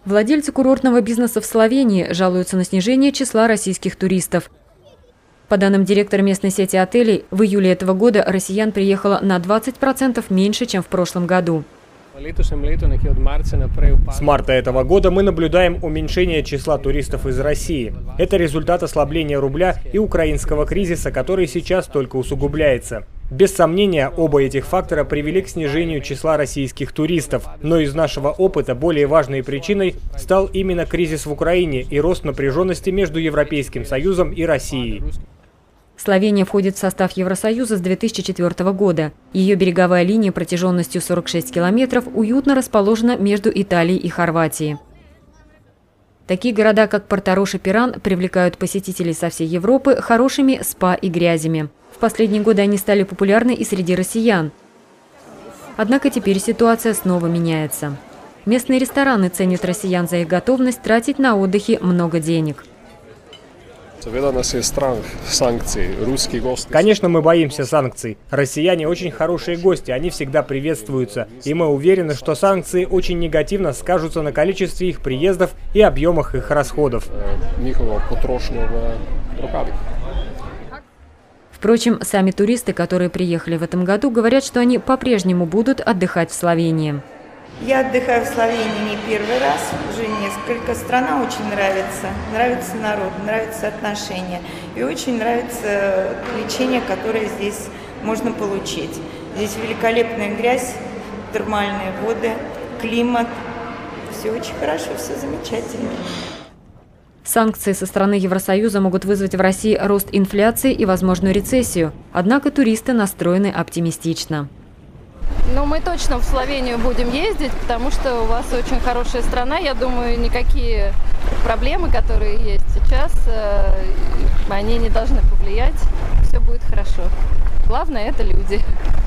Владельцы курортного бизнеса в Словении жалуются на снижение числа российских туристов. По данным директора местной сети отелей, в июле этого года россиян приехало на 20% меньше, чем в прошлом году. С марта этого года мы наблюдаем уменьшение числа туристов из России. Это результат ослабления рубля и украинского кризиса, который сейчас только усугубляется. Без сомнения, оба этих фактора привели к снижению числа российских туристов. Но из нашего опыта более важной причиной стал именно кризис в Украине и рост напряженности между Европейским Союзом и Россией. Словения входит в состав Евросоюза с 2004 года. Ее береговая линия протяженностью 46 километров уютно расположена между Италией и Хорватией. Такие города, как Порторош и Пиран, привлекают посетителей со всей Европы хорошими спа и грязями. В последние годы они стали популярны и среди россиян. Однако теперь ситуация снова меняется. Местные рестораны ценят россиян за их готовность тратить на отдыхе много денег. Конечно, мы боимся санкций. Россияне очень хорошие гости, они всегда приветствуются. И мы уверены, что санкции очень негативно скажутся на количестве их приездов и объемах их расходов. Впрочем, сами туристы, которые приехали в этом году, говорят, что они по-прежнему будут отдыхать в Словении. Я отдыхаю в Словении не первый раз, уже несколько. Страна очень нравится. Нравится народ, нравятся отношения. И очень нравится лечение, которое здесь можно получить. Здесь великолепная грязь, термальные воды, климат. Все очень хорошо, все замечательно. Санкции со стороны Евросоюза могут вызвать в России рост инфляции и возможную рецессию. Однако туристы настроены оптимистично. Ну, мы точно в Словению будем ездить, потому что у вас очень хорошая страна. Я думаю, никакие проблемы, которые есть сейчас, они не должны повлиять. Все будет хорошо. Главное – это люди.